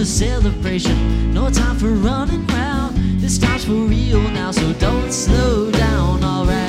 celebration, no time for running round. This time's for real now, so don't slow down, alright.